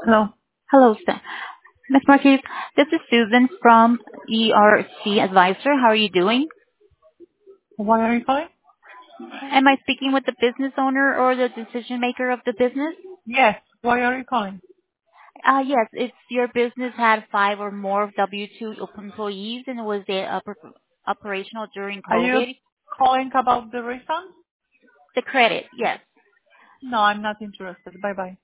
Hello. Hello, sir. Ms. Marquez, this is Susan from ERC Advisor. How are you doing? Why are you calling? Am I speaking with the business owner or the decision maker of the business? Yes. Why are you calling? Yes, it's your business had 5 or more W-2 employees and was operational during Are you COVID. calling about the refund? The credit, yes. No, I'm not interested. Bye bye.